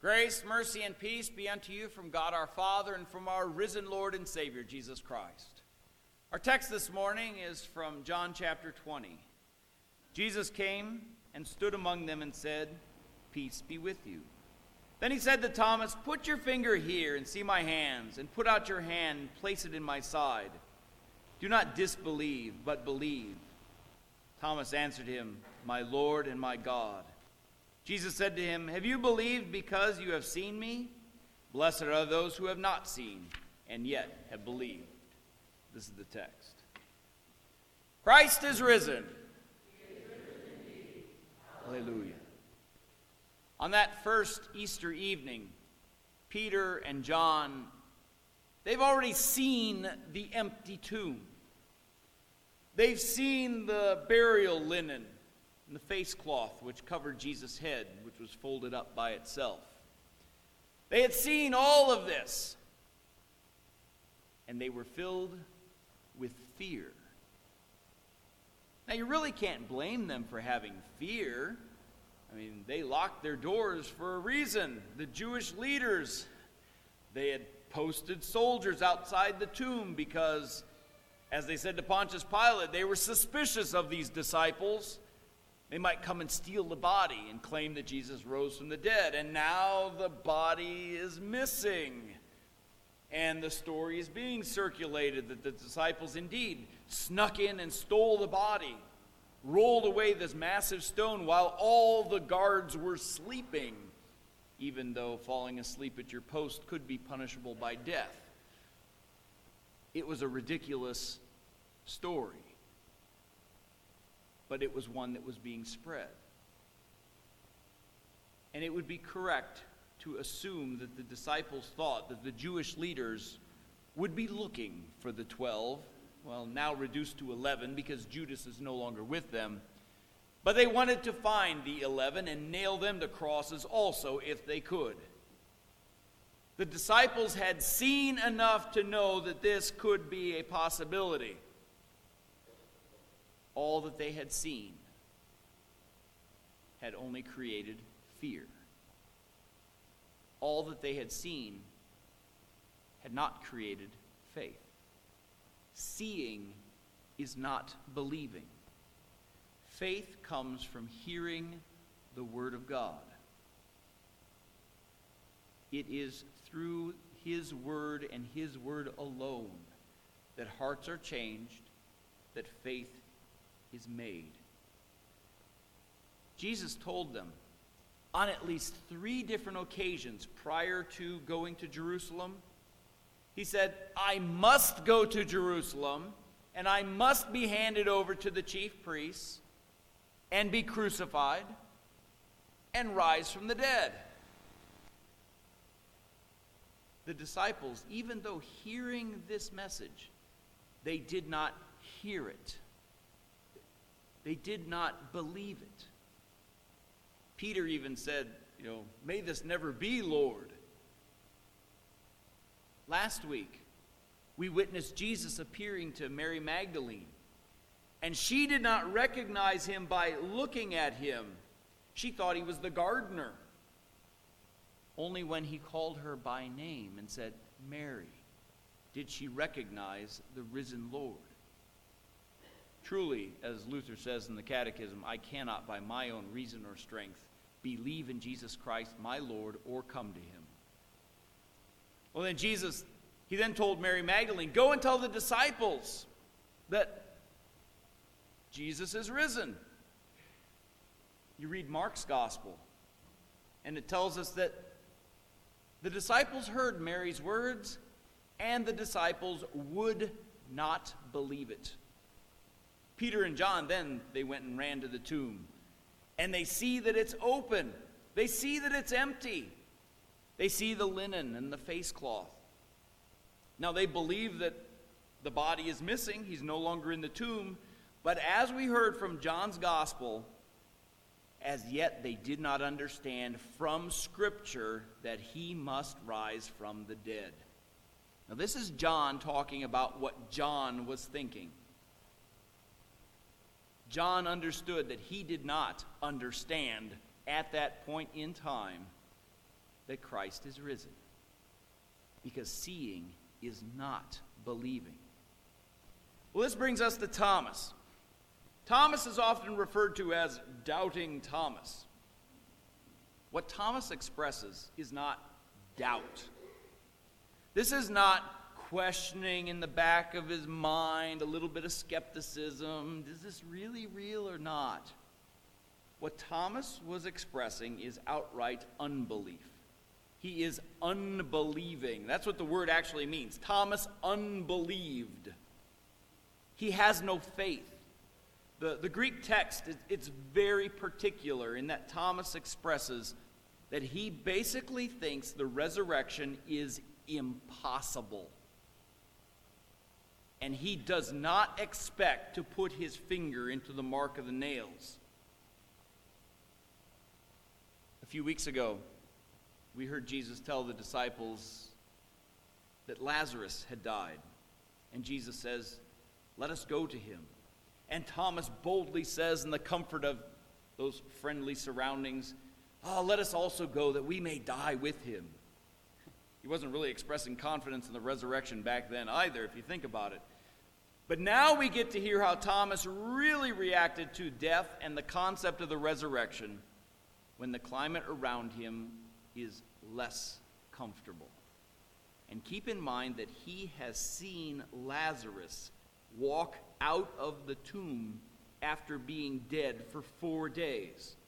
Grace, mercy, and peace be unto you from God our Father and from our risen Lord and Savior, Jesus Christ. Our text this morning is from John chapter 20. Jesus came and stood among them and said, "Peace be with you." Then he said to Thomas, "Put your finger here and see my hands, and put out your hand and place it in my side. Do not disbelieve, but believe." Thomas answered him, "My Lord and my God." Jesus said to him, "Have you believed because you have seen me? Blessed are those who have not seen and yet have believed." This is the text. Christ is risen. He is risen indeed. Hallelujah. On that first Easter evening, Peter and John, they've already seen the empty tomb. They've seen the burial linen and the face cloth which covered Jesus' head, which was folded up by itself. They had seen all of this, and they were filled with fear. Now, you really can't blame them for having fear. I mean, they locked their doors for a reason. The Jewish leaders, they had posted soldiers outside the tomb because, as they said to Pontius Pilate, they were suspicious of these disciples. They might come and steal the body and claim that Jesus rose from the dead. And now the body is missing. And the story is being circulated that the disciples indeed snuck in and stole the body, rolled away this massive stone while all the guards were sleeping, even though falling asleep at your post could be punishable by death. It was a ridiculous story, but it was one that was being spread. And it would be correct to assume that the disciples thought that the Jewish leaders would be looking for the 12, well, now reduced to 11 because Judas is no longer with them. But they wanted to find the 11 and nail them to crosses also if they could. The disciples had seen enough to know that this could be a possibility. All that they had seen had only created fear. All that they had seen had not created faith. Seeing is not believing. Faith comes from hearing the Word of God. It is through His Word and His Word alone that hearts are changed, that faith is made. Jesus told them on at least 3 different occasions prior to going to Jerusalem, He said, "I must go to Jerusalem, and I must be handed over to the chief priests, and be crucified, and rise from the dead." The disciples, even though hearing this message, they did not hear it. They did not believe it. Peter even said, "May this never be, Lord." Last week, we witnessed Jesus appearing to Mary Magdalene, and she did not recognize him by looking at him. She thought he was the gardener. Only when he called her by name and said, "Mary," did she recognize the risen Lord. Truly, as Luther says in the Catechism, I cannot by my own reason or strength believe in Jesus Christ, my Lord, or come to him. Well, then he then told Mary Magdalene, "Go and tell the disciples that Jesus is risen." You read Mark's gospel, and it tells us that the disciples heard Mary's words, and the disciples would not believe it. Peter and John, then they went and ran to the tomb, and they see that it's open. They see that it's empty. They see the linen and the face cloth. Now they believe that the body is missing. He's no longer in the tomb. But as we heard from John's gospel, as yet they did not understand from Scripture that he must rise from the dead. Now this is John talking about what John was thinking. John understood that he did not understand at that point in time that Christ is risen. Because seeing is not believing. Well, this brings us to Thomas. Thomas is often referred to as Doubting Thomas. What Thomas expresses is not doubt. This is not questioning in the back of his mind, a little bit of skepticism. Is this really real or not? What Thomas was expressing is outright unbelief. He is unbelieving. That's what the word actually means. Thomas unbelieved. He has no faith. The Greek text, it's very particular in that Thomas expresses that he basically thinks the resurrection is impossible. And he does not expect to put his finger into the mark of the nails. A few weeks ago, we heard Jesus tell the disciples that Lazarus had died. And Jesus says, "Let us go to him." And Thomas boldly says, in the comfort of those friendly surroundings, "Let us also go that we may die with him." He wasn't really expressing confidence in the resurrection back then either, if you think about it. But now we get to hear how Thomas really reacted to death and the concept of the resurrection when the climate around him is less comfortable. And keep in mind that he has seen Lazarus walk out of the tomb after being dead for 4 days.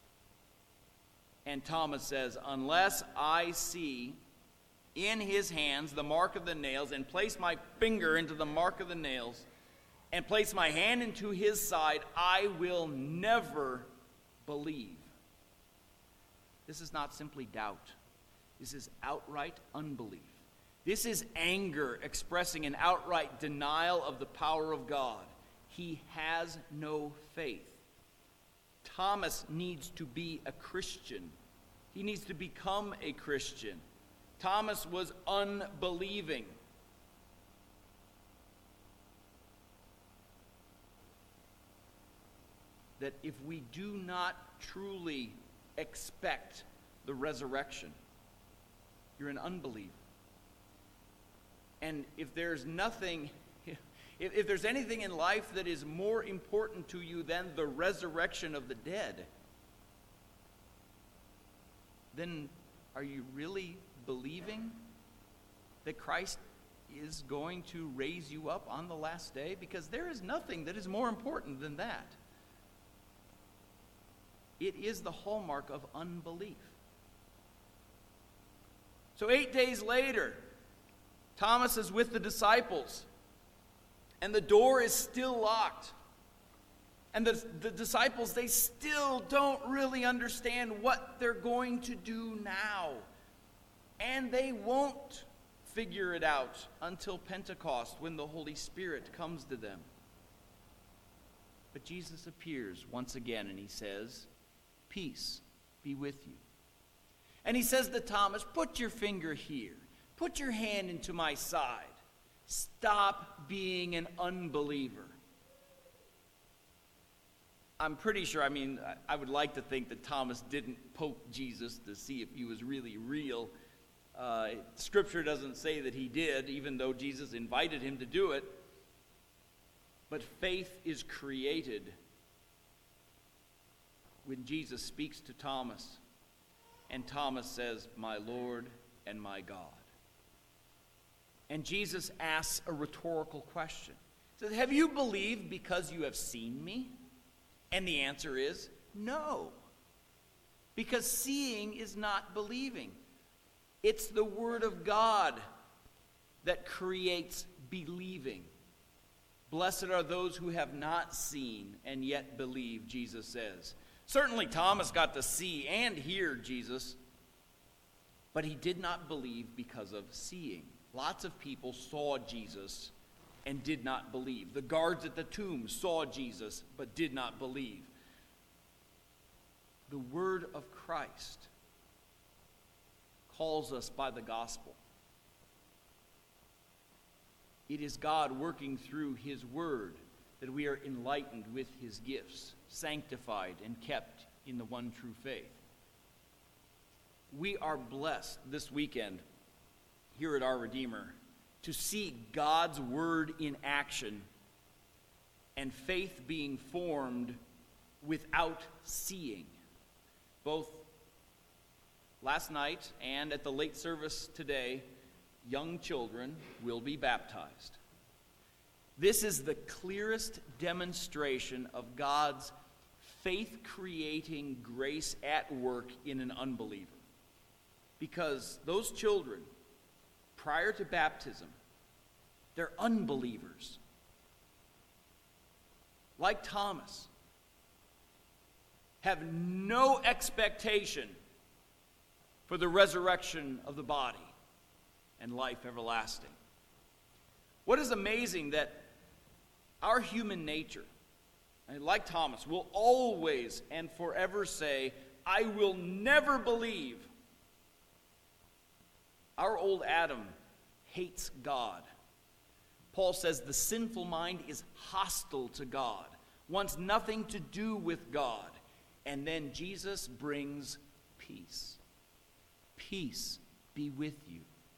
And Thomas says, "Unless I see in his hands the mark of the nails, and place my finger into the mark of the nails, and place my hand into his side, I will never believe." This is not simply doubt. This is outright unbelief. This is anger expressing an outright denial of the power of God. He has no faith. Thomas needs to be a Christian. He needs to become a Christian. Thomas was unbelieving. That if we do not truly expect the resurrection, you're an unbeliever. And if there's anything in life that is more important to you than the resurrection of the dead, then are you really believing that Christ is going to raise you up on the last day? Because there is nothing that is more important than that. It is the hallmark of unbelief. So 8 days later, Thomas is with the disciples, and the door is still locked. And the disciples, they still don't really understand what they're going to do now. And they won't figure it out until Pentecost, when the Holy Spirit comes to them. But Jesus appears once again, and he says, "Peace be with you." And he says to Thomas, "Put your finger here. Put your hand into my side. Stop being an unbeliever." I'm pretty sure, I would like to think that Thomas didn't poke Jesus to see if he was really real. Scripture doesn't say that he did, even though Jesus invited him to do it. But faith is created when Jesus speaks to Thomas, and Thomas says, "My Lord and my God." And Jesus asks a rhetorical question. He says, "Have you believed because you have seen me?" And the answer is no. Because seeing is not believing. It's the Word of God that creates believing. Blessed are those who have not seen and yet believe, Jesus says. Certainly Thomas got to see and hear Jesus, but he did not believe because of seeing. Lots of people saw Jesus and did not believe. The guards at the tomb saw Jesus but did not believe. The word of Christ calls us by the gospel. It is God working through his word that we are enlightened with his gifts, sanctified and kept in the one true faith. we are blessed this weekend here at Our Redeemer to see God's word in action and faith being formed without seeing. Both last night and at the late service today, young children will be baptized. This is the clearest demonstration of God's faith-creating grace at work in an unbeliever. Because those children, prior to baptism, they're unbelievers. Like Thomas, have no expectation for the resurrection of the body and life everlasting. What is amazing that our human nature, like Thomas, will always and forever say, I will never believe. Our old Adam hates God. Paul says the sinful mind is hostile to God, wants nothing to do with God. And then Jesus brings peace. Peace be with you.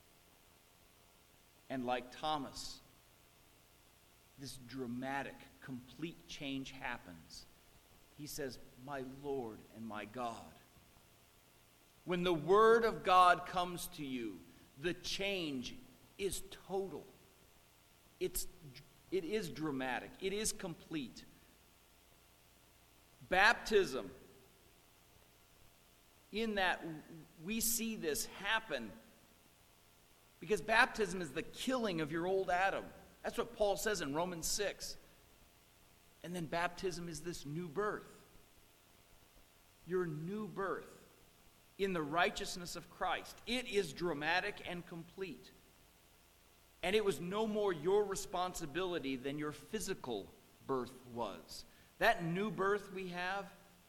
And like Thomas, this dramatic, complete change happens. He says, my Lord and my God. When the word of God comes to you, the change is total. It is dramatic. It is complete. Baptism, in that we see this happen because baptism is the killing of your old Adam. That's what Paul says in Romans 6. And then baptism is this new birth. Your new birth in the righteousness of Christ. It is dramatic and complete. And it was no more your responsibility than your physical birth was. That new birth we have,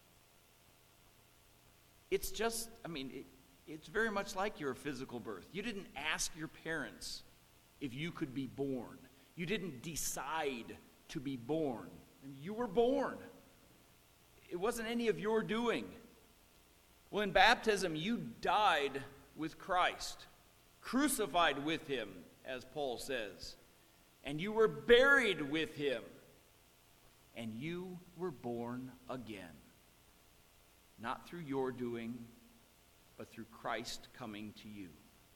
it's just, it's very much like your physical birth. You didn't ask your parents if you could be born. You didn't decide to be born. You were born. It wasn't any of your doing. Well, in baptism, you died with Christ, crucified with him, as Paul says, and you were buried with him, and you were born again. Not through your doing, but through Christ coming to you.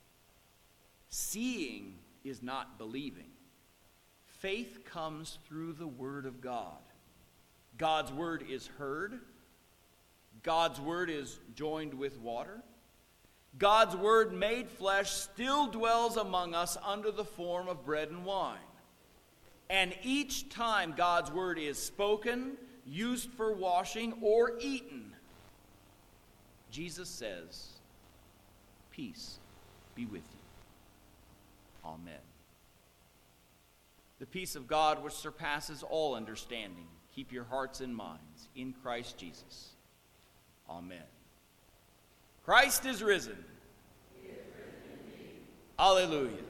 Seeing is not believing. Faith comes through the Word of God. God's Word is heard. God's Word is joined with water. God's Word made flesh still dwells among us under the form of bread and wine. And each time God's Word is spoken, used for washing, or eaten, Jesus says, peace be with you. Amen. The peace of God which surpasses all understanding, keep your hearts and minds in Christ Jesus. Amen. Christ is risen. He is risen indeed. Hallelujah.